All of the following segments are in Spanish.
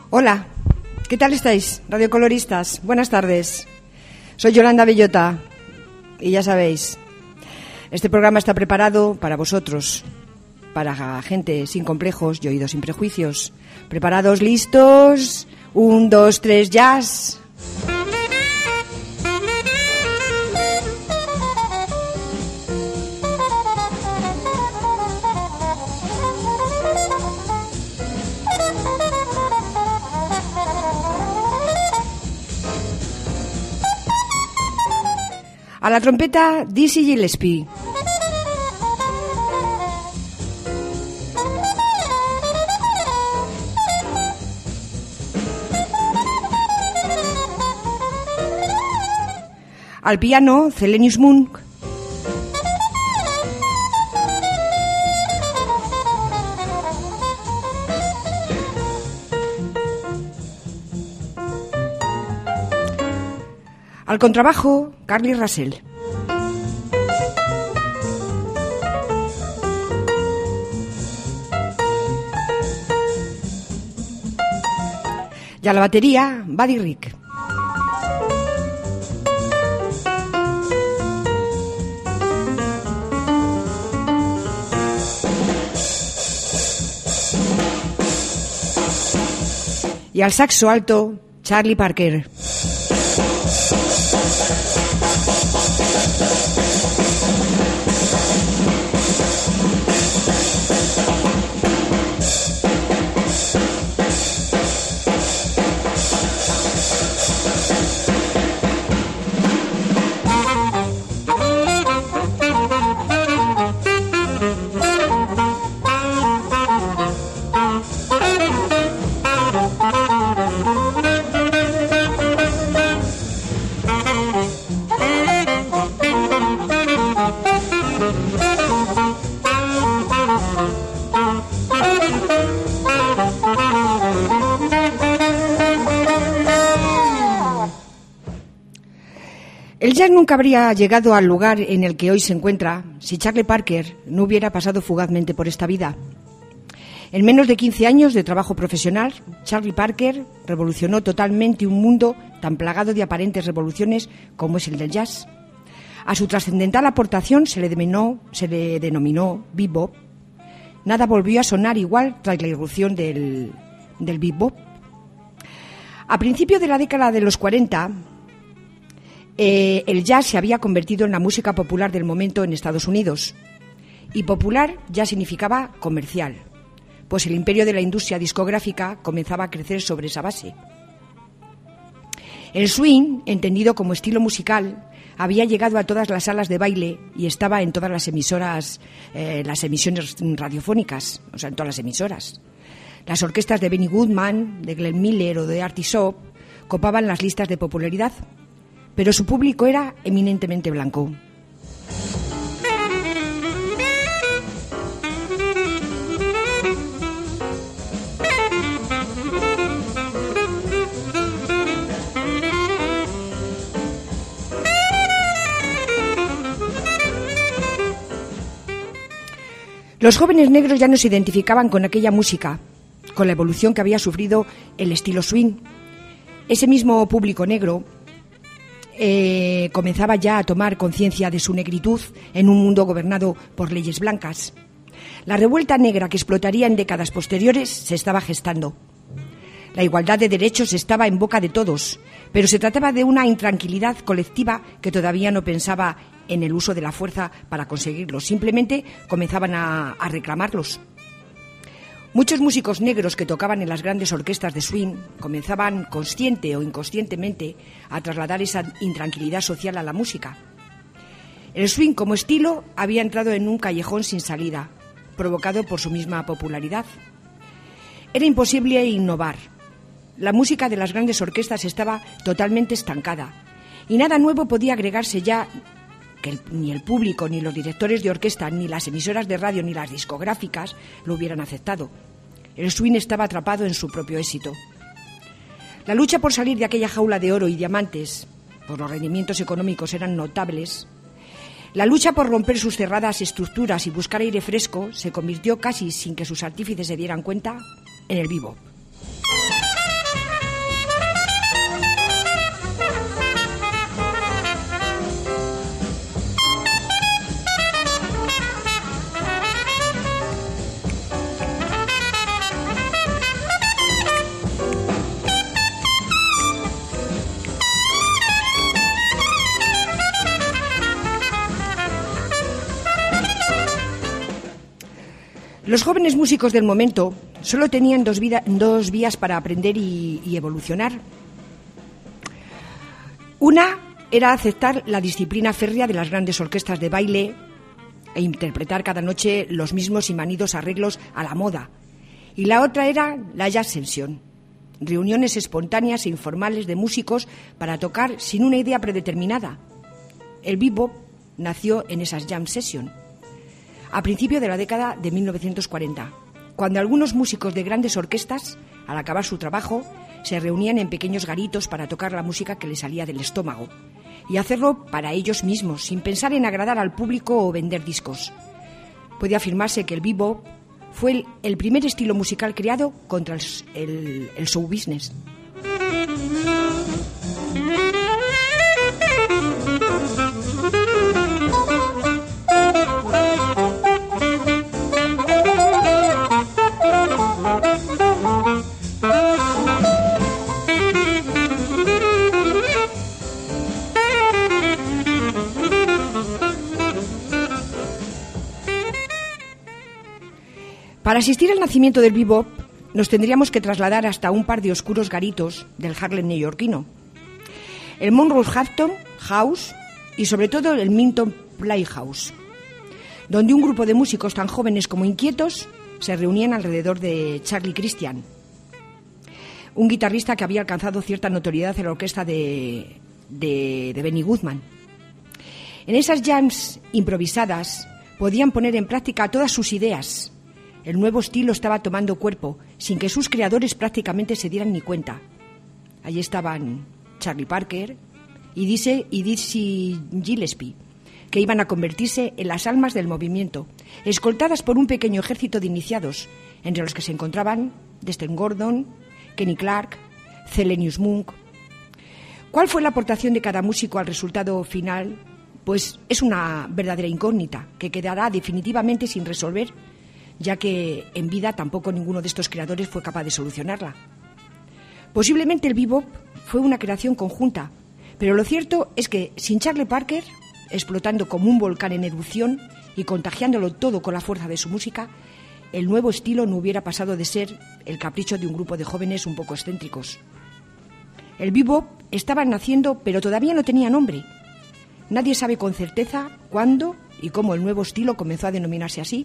Hola, ¿qué tal estáis, radiocoloristas? Buenas tardes. Soy Yolanda Bellota y ya sabéis, este programa está preparado para vosotros, para gente sin complejos y oídos sin prejuicios. ¿Preparados, listos? 1, 2, 3, jazz. A la trompeta, Dizzy Gillespie. Al piano, Thelonious Monk. Al contrabajo, Carly Russell. Y a la batería, Buddy Rich. Y al saxo alto, Charlie Parker. El jazz nunca habría llegado al lugar en el que hoy se encuentra si Charlie Parker no hubiera pasado fugazmente por esta vida. En menos de 15 años de trabajo profesional, Charlie Parker revolucionó totalmente un mundo tan plagado de aparentes revoluciones como es el del jazz. A su trascendental aportación se le denominó bebop. Nada volvió a sonar igual tras la irrupción del bebop. A principios de la década de los 40, el jazz se había convertido en la música popular del momento en Estados Unidos. Y popular ya significaba comercial, pues el imperio de la industria discográfica comenzaba a crecer sobre esa base. El swing, entendido como estilo musical, había llegado a todas las salas de baile y estaba en todas las emisoras, las emisiones radiofónicas, o sea, en todas las emisoras. Las orquestas de Benny Goodman, de Glenn Miller o de Artie Shaw copaban las listas de popularidad, pero su público era eminentemente blanco. Los jóvenes negros ya no se identificaban con aquella música, con la evolución que había sufrido el estilo swing. Ese mismo público negro comenzaba ya a tomar conciencia de su negritud en un mundo gobernado por leyes blancas. La revuelta negra que explotaría en décadas posteriores se estaba gestando. La igualdad de derechos estaba en boca de todos, pero se trataba de una intranquilidad colectiva que todavía no pensaba en el uso de la fuerza para conseguirlos, simplemente comenzaban a reclamarlos. Muchos músicos negros que tocaban en las grandes orquestas de swing comenzaban consciente o inconscientemente a trasladar esa intranquilidad social a la música. El swing como estilo había entrado en un callejón sin salida, provocado por su misma popularidad. Era imposible innovar. La música de las grandes orquestas estaba totalmente estancada y nada nuevo podía agregarse ya que ni el público, ni los directores de orquesta, ni las emisoras de radio, ni las discográficas lo hubieran aceptado. El swing estaba atrapado en su propio éxito. La lucha por salir de aquella jaula de oro y diamantes, por los rendimientos económicos eran notables. La lucha por romper sus cerradas estructuras y buscar aire fresco se convirtió, casi sin que sus artífices se dieran cuenta, en el bebop. Los jóvenes músicos del momento solo tenían dos vías para aprender y evolucionar. Una era aceptar la disciplina férrea de las grandes orquestas de baile e interpretar cada noche los mismos y manidos arreglos a la moda. Y la otra era la jazz session, reuniones espontáneas e informales de músicos para tocar sin una idea predeterminada. El bebop nació en esas jam sessions a principios de la década de 1940, cuando algunos músicos de grandes orquestas, al acabar su trabajo, se reunían en pequeños garitos para tocar la música que les salía del estómago y hacerlo para ellos mismos, sin pensar en agradar al público o vender discos. Puede afirmarse que el bebop fue el primer estilo musical creado contra el show business. Para asistir al nacimiento del bebop, nos tendríamos que trasladar hasta un par de oscuros garitos del Harlem neoyorquino. El Monroe Hampton House y sobre todo el Minton Playhouse, donde un grupo de músicos tan jóvenes como inquietos se reunían alrededor de Charlie Christian, un guitarrista que había alcanzado cierta notoriedad en la orquesta de Benny Goodman. En esas jams improvisadas podían poner en práctica todas sus ideas. El nuevo estilo estaba tomando cuerpo, sin que sus creadores prácticamente se dieran ni cuenta. Allí estaban Charlie Parker y Dizzy Gillespie, que iban a convertirse en las almas del movimiento, escoltadas por un pequeño ejército de iniciados, entre los que se encontraban Dexter Gordon, Kenny Clarke, Thelonious Monk. ¿Cuál fue la aportación de cada músico al resultado final? Pues es una verdadera incógnita que quedará definitivamente sin resolver, ya que en vida tampoco ninguno de estos creadores fue capaz de solucionarla. Posiblemente el bebop fue una creación conjunta, pero lo cierto es que sin Charlie Parker, explotando como un volcán en erupción y contagiándolo todo con la fuerza de su música, el nuevo estilo no hubiera pasado de ser el capricho de un grupo de jóvenes un poco excéntricos. El bebop estaba naciendo, pero todavía no tenía nombre. Nadie sabe con certeza cuándo y cómo el nuevo estilo comenzó a denominarse así.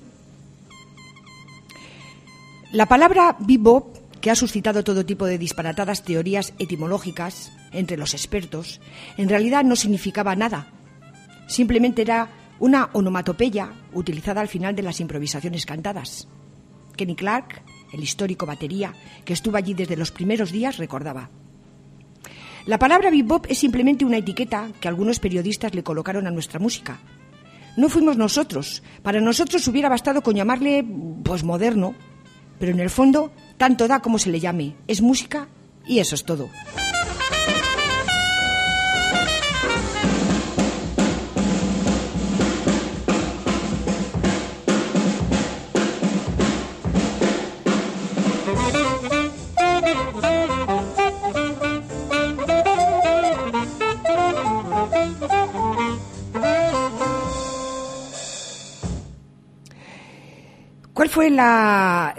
La palabra bebop, que ha suscitado todo tipo de disparatadas teorías etimológicas entre los expertos, en realidad no significaba nada. Simplemente era una onomatopeya utilizada al final de las improvisaciones cantadas. Kenny Clarke, el histórico batería, que estuvo allí desde los primeros días, recordaba: la palabra bebop es simplemente una etiqueta que algunos periodistas le colocaron a nuestra música. No fuimos nosotros. Para nosotros hubiera bastado con llamarle, pues, moderno. Pero en el fondo, tanto da como se le llame. Es música y eso es todo. ¿Cuál fue la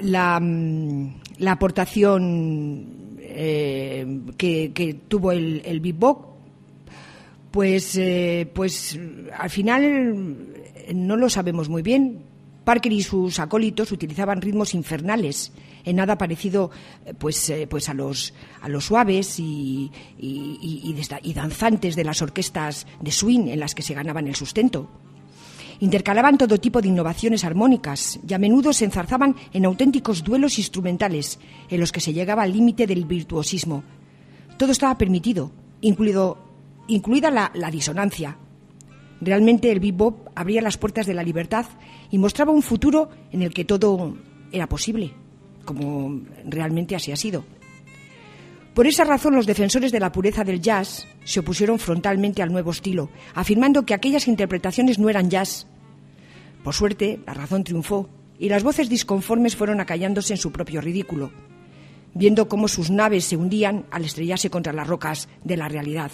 aportación que tuvo el bebop? Pues al final no lo sabemos muy bien. Parker y sus acólitos utilizaban ritmos infernales, en nada parecido pues a los suaves y danzantes de las orquestas de swing en las que se ganaban el sustento. Intercalaban todo tipo de innovaciones armónicas y a menudo se enzarzaban en auténticos duelos instrumentales en los que se llegaba al límite del virtuosismo. Todo estaba permitido, incluida la disonancia. Realmente el bebop abría las puertas de la libertad y mostraba un futuro en el que todo era posible, como realmente así ha sido. Por esa razón, los defensores de la pureza del jazz se opusieron frontalmente al nuevo estilo, afirmando que aquellas interpretaciones no eran jazz. Por suerte, la razón triunfó y las voces disconformes fueron acallándose en su propio ridículo, viendo cómo sus naves se hundían al estrellarse contra las rocas de la realidad.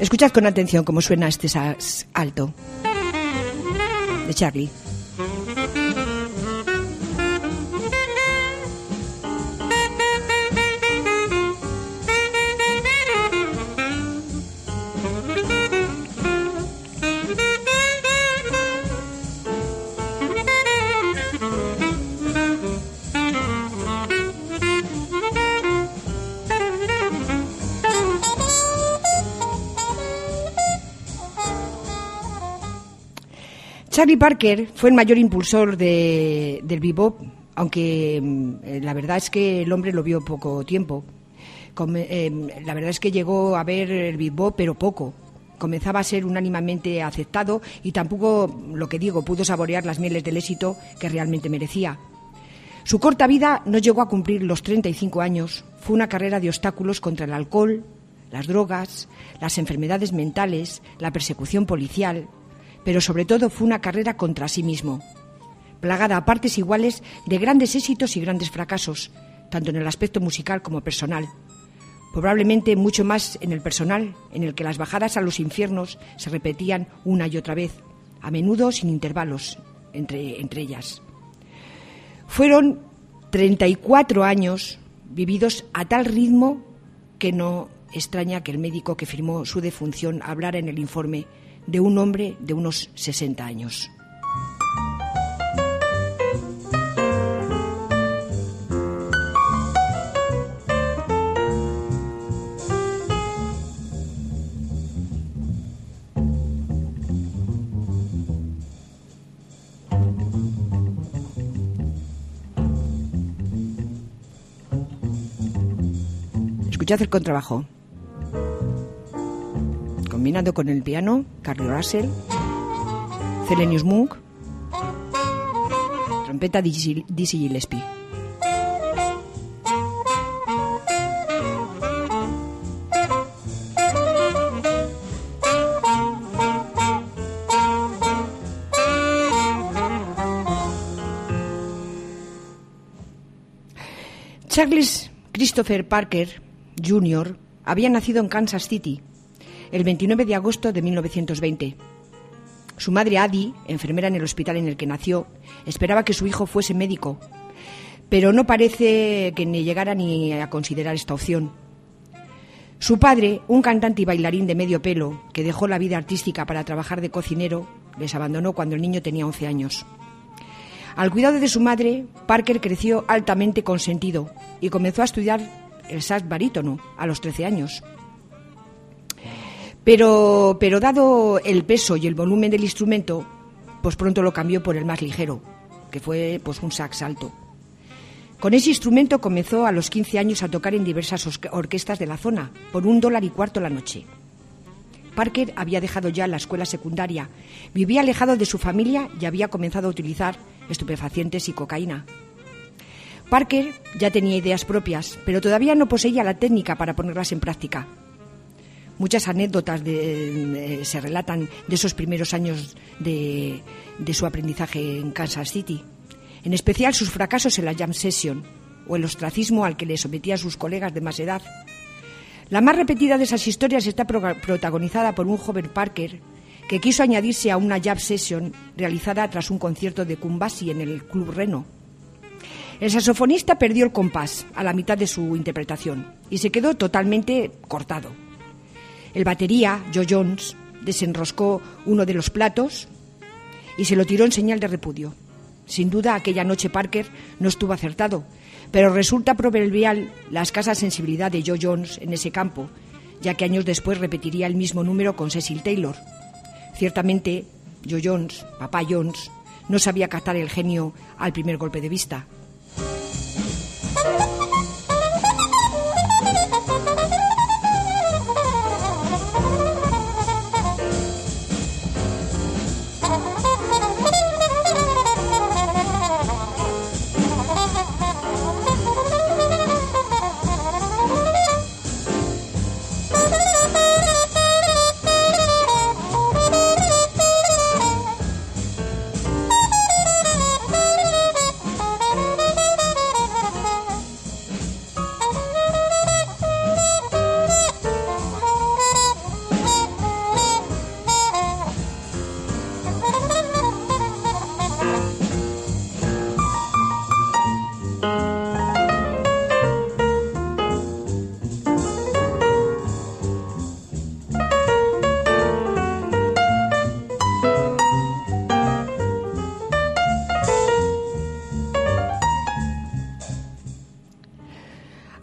Escuchad con atención cómo suena este sax alto de Charlie. Charlie Parker fue el mayor impulsor del bebop, aunque la verdad es que el hombre lo vio poco tiempo. La verdad es que llegó a ver el bebop, pero poco. Comenzaba a ser unánimemente aceptado y tampoco, lo que digo, pudo saborear las mieles del éxito que realmente merecía. Su corta vida no llegó a cumplir los 35 años. Fue una carrera de obstáculos contra el alcohol, las drogas, las enfermedades mentales, la persecución policial, pero sobre todo fue una carrera contra sí mismo, plagada a partes iguales de grandes éxitos y grandes fracasos, tanto en el aspecto musical como personal. Probablemente mucho más en el personal, en el que las bajadas a los infiernos se repetían una y otra vez, a menudo sin intervalos entre ellas. Fueron 34 años vividos a tal ritmo que no extraña que el médico que firmó su defunción hablara en el informe de un hombre de unos 60 años. Escuchad el contrabajo. Combinando con el piano, Carly Russell, Thelonious Monk, trompeta Dizzy Gillespie. Charles Christopher Parker Jr. había nacido en Kansas City el 29 de agosto de 1920. Su madre, Addie, enfermera en el hospital en el que nació, esperaba que su hijo fuese médico, pero no parece que ni llegara ni a considerar esta opción. Su padre, un cantante y bailarín de medio pelo, que dejó la vida artística para trabajar de cocinero, les abandonó cuando el niño tenía 11 años. Al cuidado de su madre, Parker creció altamente consentido y comenzó a estudiar el sax barítono a los 13 años. Pero dado el peso y el volumen del instrumento, pues pronto lo cambió por el más ligero, que fue pues un sax alto. Con ese instrumento comenzó a los 15 años a tocar en diversas orquestas de la zona, por $1.25 la noche. Parker había dejado ya la escuela secundaria, vivía alejado de su familia y había comenzado a utilizar estupefacientes y cocaína. Parker ya tenía ideas propias, pero todavía no poseía la técnica para ponerlas en práctica. Muchas anécdotas se relatan de esos primeros años de su aprendizaje en Kansas City, en especial sus fracasos en la jam session o el ostracismo al que le sometían sus colegas de más edad. La más repetida de esas historias está protagonizada por un joven Parker que quiso añadirse a una jam session realizada tras un concierto de Kumbasi en el Club Reno. El saxofonista perdió el compás a la mitad de su interpretación y se quedó totalmente cortado. El batería, Joe Jones, desenroscó uno de los platos y se lo tiró en señal de repudio. Sin duda, aquella noche Parker no estuvo acertado, pero resulta proverbial la escasa sensibilidad de Joe Jones en ese campo, ya que años después repetiría el mismo número con Cecil Taylor. Ciertamente, Joe Jones, papá Jones, no sabía captar el genio al primer golpe de vista.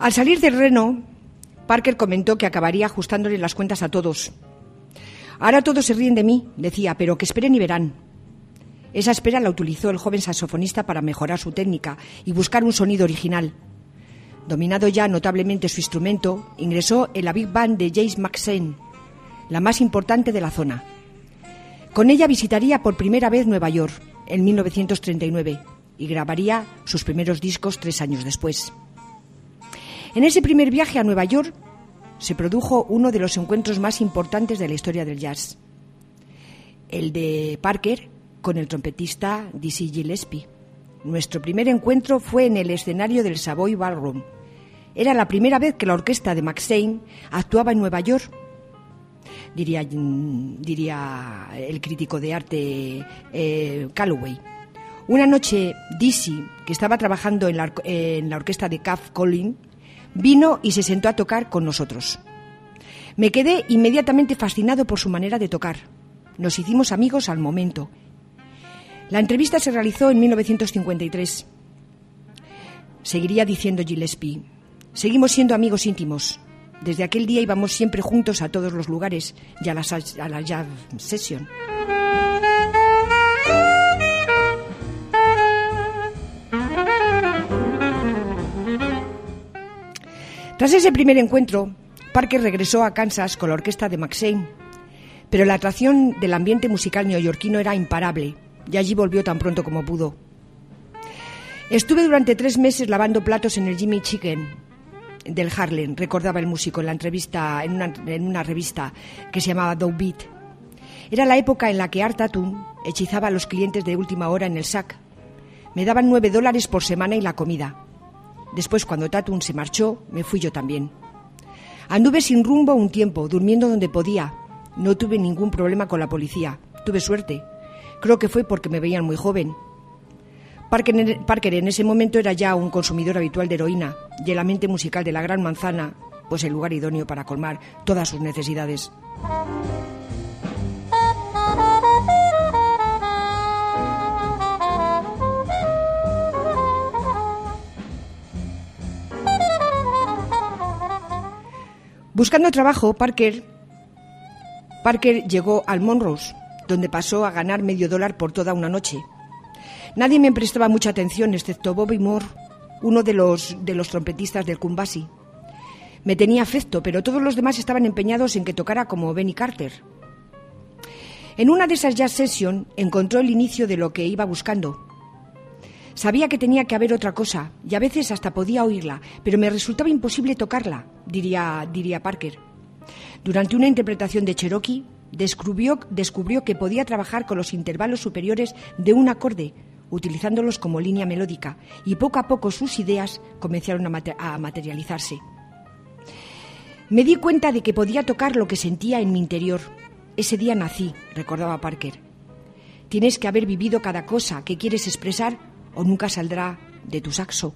Al salir del Reno, Parker comentó que acabaría ajustándole las cuentas a todos. Ahora todos se ríen de mí, decía, pero que esperen y verán. Esa espera la utilizó el joven saxofonista para mejorar su técnica y buscar un sonido original. Dominado ya notablemente su instrumento, ingresó en la Big Band de James McShane, la más importante de la zona. Con ella visitaría por primera vez Nueva York en 1939 y grabaría sus primeros discos 3 años después. En ese primer viaje a Nueva York se produjo uno de los encuentros más importantes de la historia del jazz, el de Parker con el trompetista Dizzy Gillespie. Nuestro primer encuentro fue en el escenario del Savoy Ballroom. Era la primera vez que la orquesta de McShane actuaba en Nueva York, diría el crítico de arte Calloway. Una noche, Dizzy, que estaba trabajando en la orquesta de Caf Collins, vino y se sentó a tocar con nosotros. Me quedé inmediatamente fascinado por su manera de tocar. Nos hicimos amigos al momento. La entrevista se realizó en 1953. Seguiría diciendo Gillespie: seguimos siendo amigos íntimos. Desde aquel día íbamos siempre juntos a todos los lugares y a la jazz session. Tras ese primer encuentro, Parker regresó a Kansas con la orquesta de McShane, pero la atracción del ambiente musical neoyorquino era imparable y allí volvió tan pronto como pudo. Estuve durante 3 meses lavando platos en el Jimmy Chicken del Harlem, recordaba el músico en la entrevista en una revista que se llamaba Downbeat. Era la época en la que Art Tatum hechizaba a los clientes de última hora en el SAC. Me daban $9 por semana y la comida. Después, cuando Tatum se marchó, me fui yo también. Anduve sin rumbo un tiempo, durmiendo donde podía. No tuve ningún problema con la policía. Tuve suerte. Creo que fue porque me veían muy joven. Parker en ese momento era ya un consumidor habitual de heroína y el ambiente musical de la Gran Manzana, pues el lugar idóneo para colmar todas sus necesidades. Buscando trabajo, Parker llegó al Monrose, donde pasó a ganar $0.50 por toda una noche. Nadie me prestaba mucha atención, excepto Bobby Moore, uno de los trompetistas del Kumbasi. Me tenía afecto, pero todos los demás estaban empeñados en que tocara como Benny Carter. En una de esas jazz sessions encontró el inicio de lo que iba buscando. Sabía que tenía que haber otra cosa, y a veces hasta podía oírla, pero me resultaba imposible tocarla, diría Parker. Durante una interpretación de Cherokee, descubrió que podía trabajar con los intervalos superiores de un acorde, utilizándolos como línea melódica, y poco a poco sus ideas comenzaron a materializarse. Me di cuenta de que podía tocar lo que sentía en mi interior. Ese día nací, recordaba Parker. Tienes que haber vivido cada cosa que quieres expresar o nunca saldrá de tu saxo.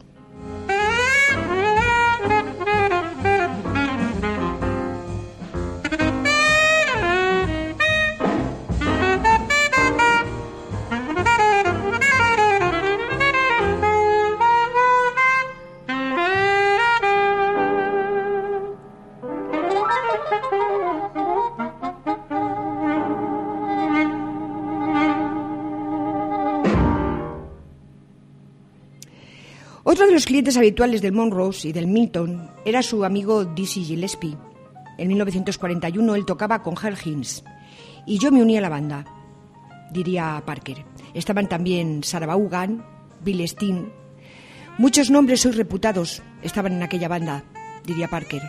Otro de los clientes habituales del Monrose y del Milton era su amigo Dizzy Gillespie. En 1941 él tocaba con Earl Hines y yo me uní a la banda, diría Parker. Estaban también Sarah Vaughan, Bill Steen. Muchos nombres hoy reputados estaban en aquella banda, diría Parker.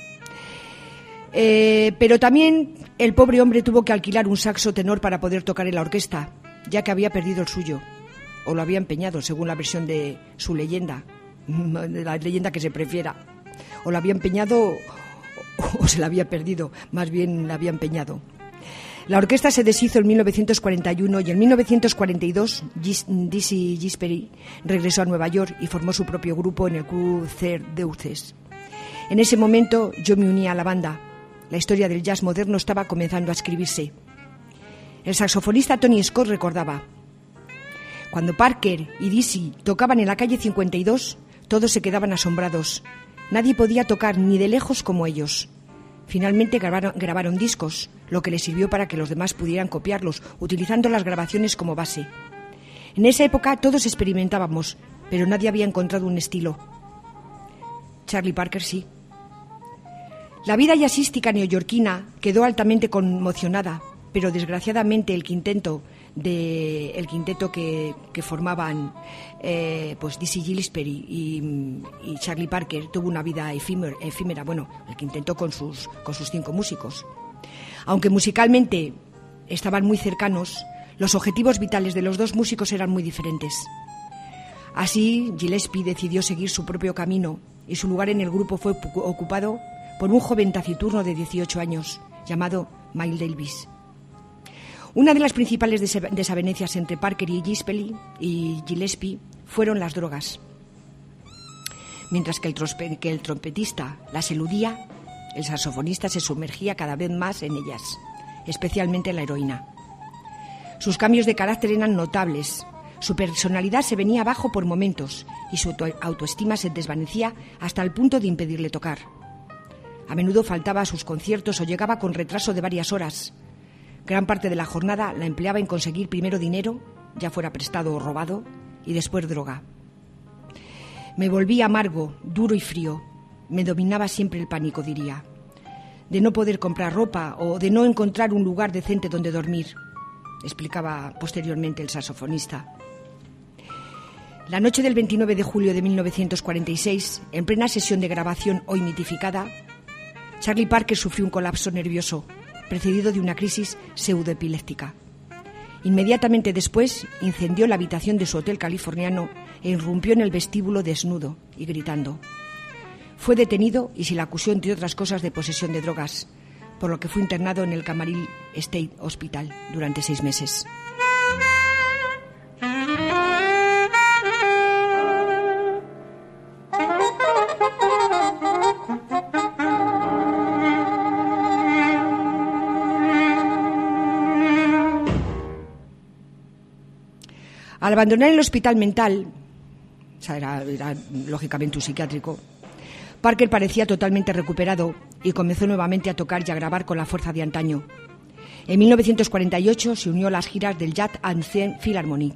Pero también el pobre hombre tuvo que alquilar un saxo tenor para poder tocar en la orquesta, ya que había perdido el suyo. O lo había empeñado, según la versión de su leyenda, la leyenda que se prefiera. O lo había empeñado o se la había perdido, más bien la había empeñado. La orquesta se deshizo en 1941 y en 1942 Dizzy Gillespie regresó a Nueva York y formó su propio grupo en el Club Deuces. En ese momento yo me uní a la banda. La historia del jazz moderno estaba comenzando a escribirse. El saxofonista Tony Scott recordaba: cuando Parker y Dizzy tocaban en la calle 52, todos se quedaban asombrados. Nadie podía tocar ni de lejos como ellos. Finalmente grabaron discos, lo que les sirvió para que los demás pudieran copiarlos, utilizando las grabaciones como base. En esa época todos experimentábamos, pero nadie había encontrado un estilo. Charlie Parker sí. La vida jazzística neoyorquina quedó altamente conmocionada, pero desgraciadamente el quinteto que formaban Dizzy Gillespie y Charlie Parker tuvo una vida efímera. Bueno, el quinteto con sus 5 músicos. Aunque musicalmente estaban muy cercanos, los objetivos vitales de los 2 músicos eran muy diferentes. Así, Gillespie decidió seguir su propio camino y su lugar en el grupo fue ocupado por un joven taciturno de 18 años llamado Miles Davis. Una de las principales desavenencias entre Parker y Gillespie fueron las drogas. Mientras que el trompetista las eludía, el saxofonista se sumergía cada vez más en ellas, especialmente en la heroína. Sus cambios de carácter eran notables. Su personalidad se venía abajo por momentos y su autoestima se desvanecía hasta el punto de impedirle tocar. A menudo faltaba a sus conciertos o llegaba con retraso de varias horas. Gran parte de la jornada la empleaba en conseguir primero dinero, ya fuera prestado o robado, y después droga. Me volví amargo, duro y frío. Me dominaba siempre el pánico, diría, de no poder comprar ropa o de no encontrar un lugar decente donde dormir, explicaba posteriormente el saxofonista. La noche del 29 de julio de 1946, en plena sesión de grabación hoy mitificada, Charlie Parker sufrió un colapso nervioso, precedido de una crisis pseudoepiléptica. Inmediatamente después, incendió la habitación de su hotel californiano e irrumpió en el vestíbulo desnudo y gritando. Fue detenido y se le acusó, entre otras cosas, de posesión de drogas, por lo que fue internado en el Camarillo State Hospital durante 6 meses. Al abandonar el hospital mental, o sea, era lógicamente un psiquiátrico, Parker parecía totalmente recuperado y comenzó nuevamente a tocar y a grabar con la fuerza de antaño. En 1948 se unió a las giras del Jazz and Philharmonic,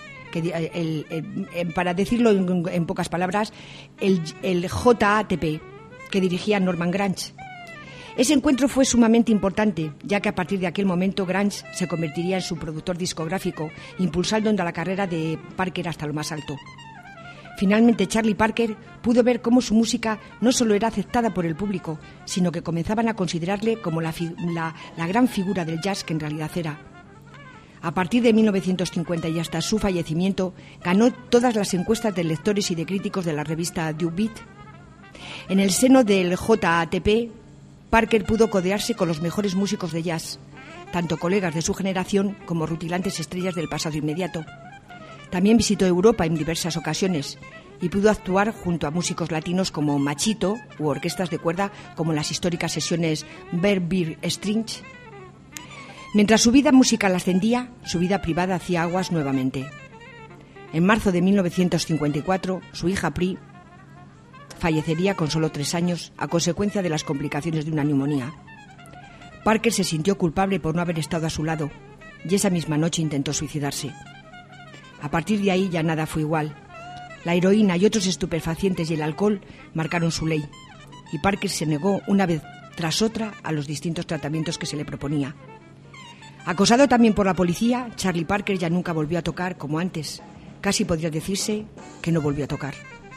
para decirlo en pocas palabras, el JATP, que dirigía Norman Granz. Ese encuentro fue sumamente importante, ya que a partir de aquel momento Granz se convertiría en su productor discográfico, impulsando la carrera de Parker hasta lo más alto. Finalmente, Charlie Parker pudo ver cómo su música no solo era aceptada por el público, sino que comenzaban a considerarle como la gran figura del jazz que en realidad era. A partir de 1950 y hasta su fallecimiento, ganó todas las encuestas de lectores y de críticos de la revista Do Beat. En el seno del JATP, Parker pudo codearse con los mejores músicos de jazz, tanto colegas de su generación como rutilantes estrellas del pasado inmediato. También visitó Europa en diversas ocasiones y pudo actuar junto a músicos latinos como Machito u orquestas de cuerda como las históricas sesiones Bear Strings. Mientras su vida musical ascendía, su vida privada hacía aguas nuevamente. En marzo de 1954, su hija Pri fallecería con solo 3 años a consecuencia de las complicaciones de una neumonía. Parker se sintió culpable por no haber estado a su lado y esa misma noche intentó suicidarse. A partir de ahí ya nada fue igual. La heroína y otros estupefacientes y el alcohol marcaron su ley y Parker se negó una vez tras otra a los distintos tratamientos que se le proponía. Acosado también por la policía, Charlie Parker ya nunca volvió a tocar como antes. Casi podría decirse que no volvió a tocar.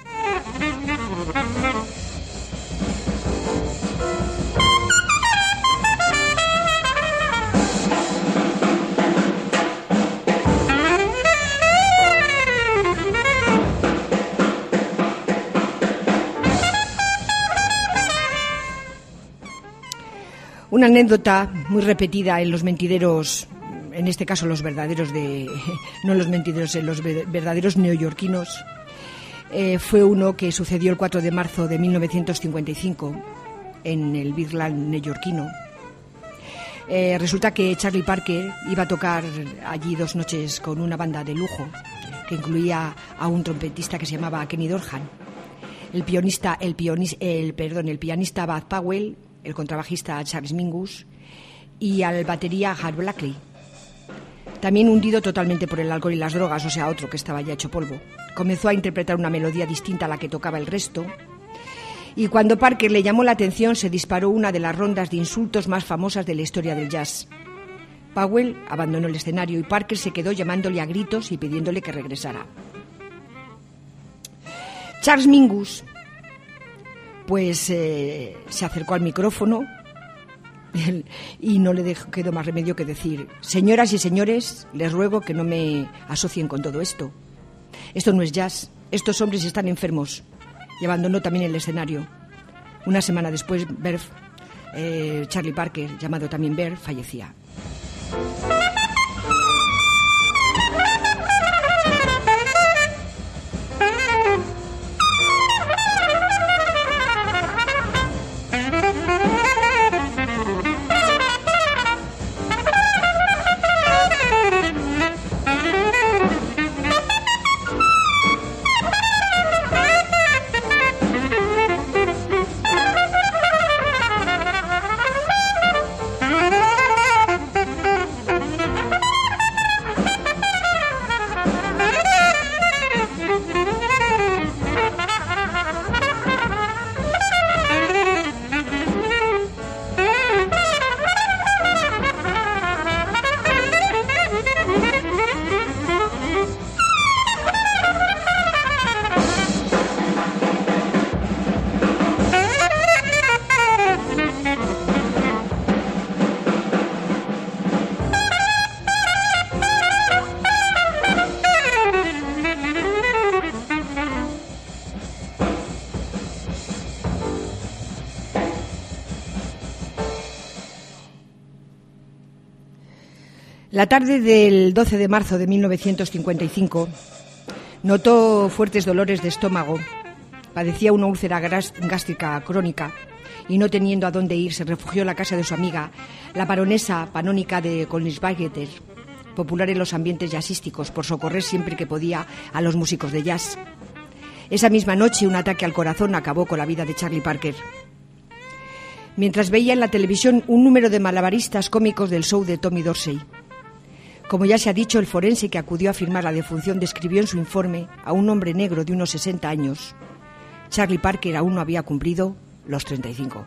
Una anécdota muy repetida en los mentideros, en este caso los verdaderos no los mentideros, en los verdaderos neoyorquinos, fue uno que sucedió el 4 de marzo de 1955 en el Birdland neoyorquino. Resulta que Charlie Parker iba a tocar allí 2 noches con una banda de lujo que incluía a un trompetista que se llamaba Kenny Dorham. el pianista Bud Powell, el contrabajista Charles Mingus y al batería Art Blakey. También hundido totalmente por el alcohol y las drogas, o sea, otro que estaba ya hecho polvo. Comenzó a interpretar una melodía distinta a la que tocaba el resto. Y cuando Parker le llamó la atención, se disparó una de las rondas de insultos más famosas de la historia del jazz. Powell abandonó el escenario y Parker se quedó llamándole a gritos y pidiéndole que regresara. Charles Mingus, pues se acercó al micrófono y no le quedó más remedio que decir: señoras y señores, les ruego que no me asocien con todo esto. Esto no es jazz, estos hombres están enfermos. Y abandonó también el escenario. Una semana después, Charlie Parker, llamado también Bear, fallecía. La tarde del 12 de marzo de 1955 notó fuertes dolores de estómago, padecía una úlcera gástrica crónica y no teniendo a dónde ir se refugió en la casa de su amiga, la baronesa panónica de Königsberger, popular en los ambientes jazzísticos por socorrer siempre que podía a los músicos de jazz. Esa misma noche un ataque al corazón acabó con la vida de Charlie Parker. Mientras veía en la televisión un número de malabaristas cómicos del show de Tommy Dorsey. Como ya se ha dicho, el forense que acudió a firmar la defunción describió en su informe a un hombre negro de unos 60 años. Charlie Parker aún no había cumplido los 35.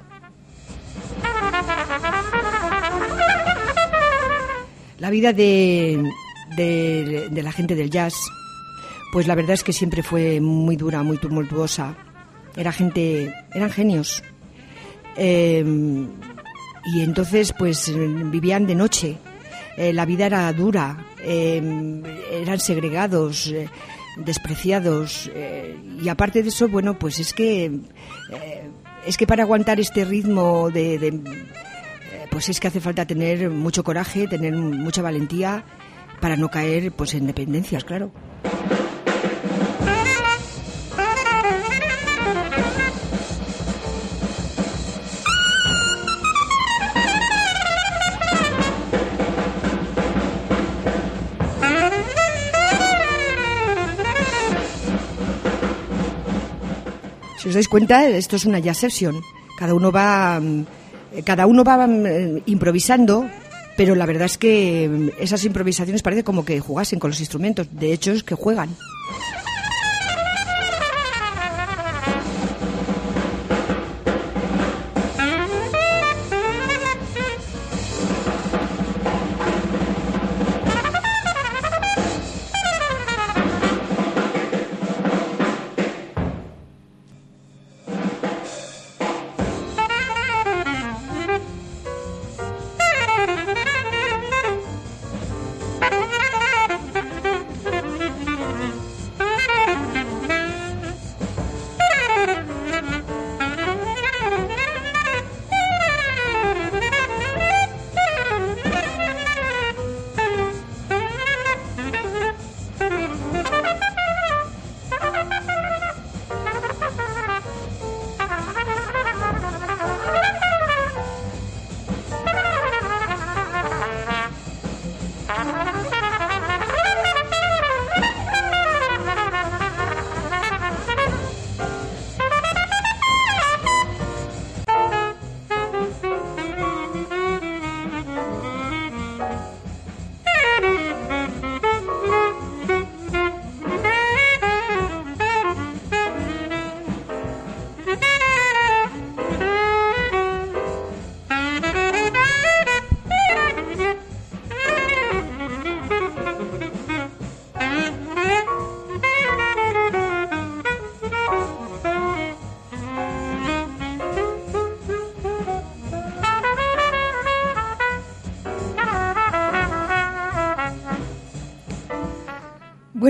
La vida de la gente del jazz, pues la verdad es que siempre fue muy dura, muy tumultuosa. Eran genios. Y entonces pues vivían de noche. La vida era dura, eran segregados, despreciados, y aparte de eso, bueno, pues es que para aguantar este ritmo pues es que hace falta tener mucho coraje, tener mucha valentía para no caer pues en dependencias, claro. Si os dais cuenta, esto es una jazz session. Cada uno va improvisando, pero la verdad es que esas improvisaciones parece como que jugasen con los instrumentos. De hecho, es que juegan.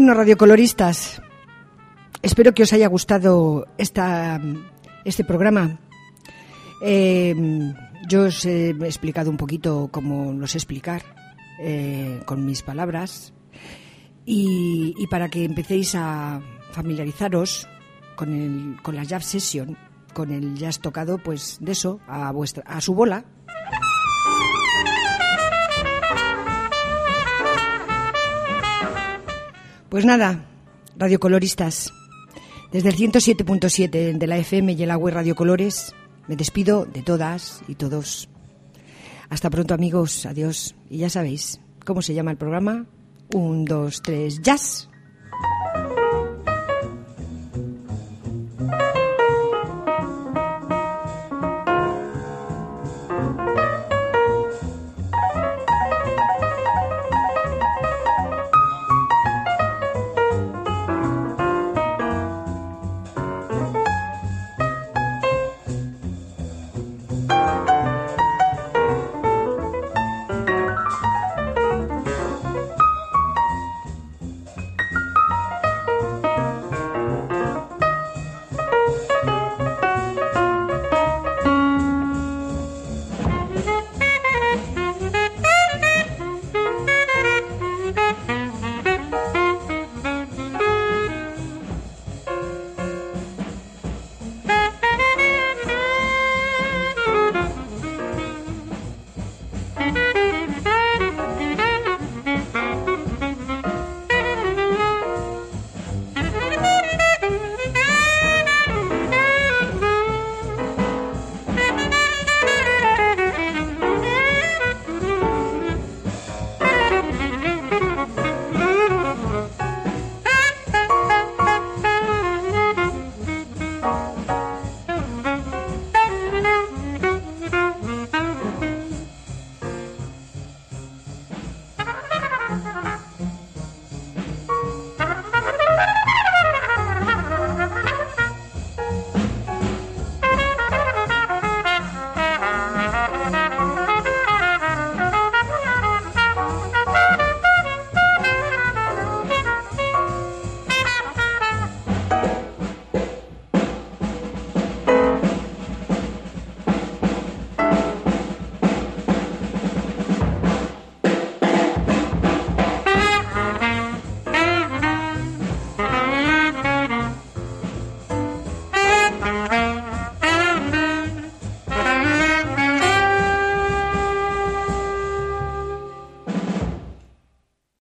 Bueno, radiocoloristas, espero que os haya gustado este programa. Yo os he explicado un poquito cómo lo sé explicar con mis palabras y para que empecéis a familiarizaros con la jazz session, con el jazz tocado, pues de eso, a su bola. Pues nada, radiocoloristas, desde el 107.7 de la FM y el web Radio Colores, me despido de todas y todos. Hasta pronto, amigos, adiós. Y ya sabéis, ¿cómo se llama el programa? 1, 2, 3, jazz.